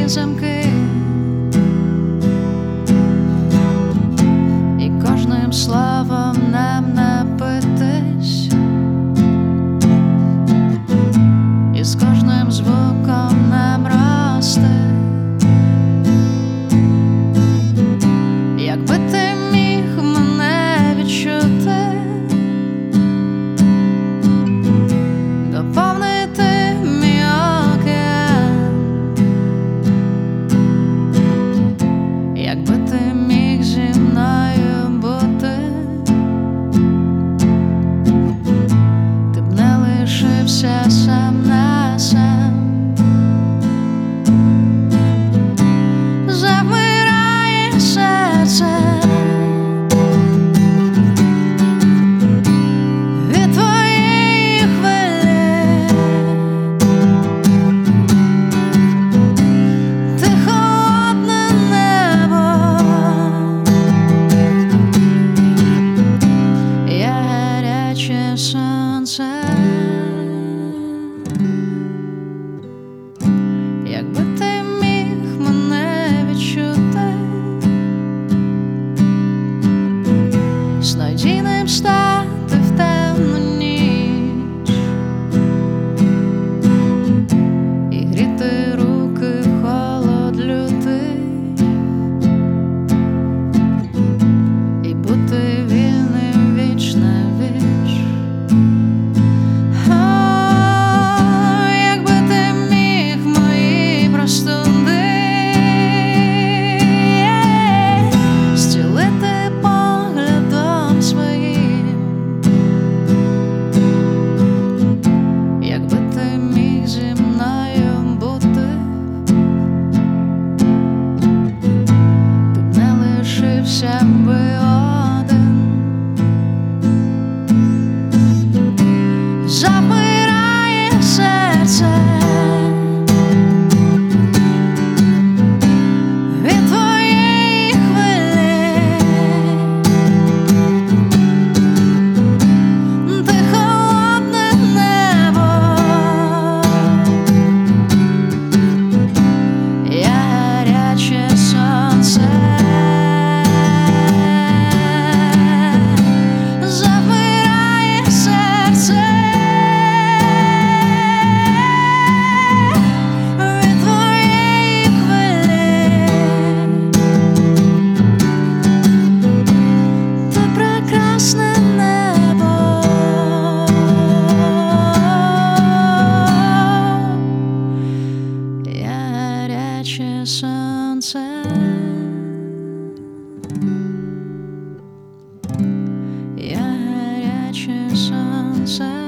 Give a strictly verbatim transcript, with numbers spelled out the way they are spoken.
замки, і кожним словом нам напитись, і з кожним звуком нам рости. Якби ти міг мене відчути, доповнити мій океан, якби ти міг зі мною бути, ти б не лишився сам на сам. Завмирає серце від твоєї хвилі, ти холодне небо, я гаряче сонце. Якби ти міг мене відчути, снодійним стати в темну ніч і гріти руки в холод лютий, і бути вільним віч на віч. Якби ти міг мої простуди зцілити поглядом своїм, якби ти міг зі мною бути, ти б не лишився би один. Замирає серце від твоєї хвилі, ти холодне небо, я гаряче сонце. Замирає серце від твоєї хвилі, ти прекрасне небо, я гаряче сонце. Я гаряче сонце.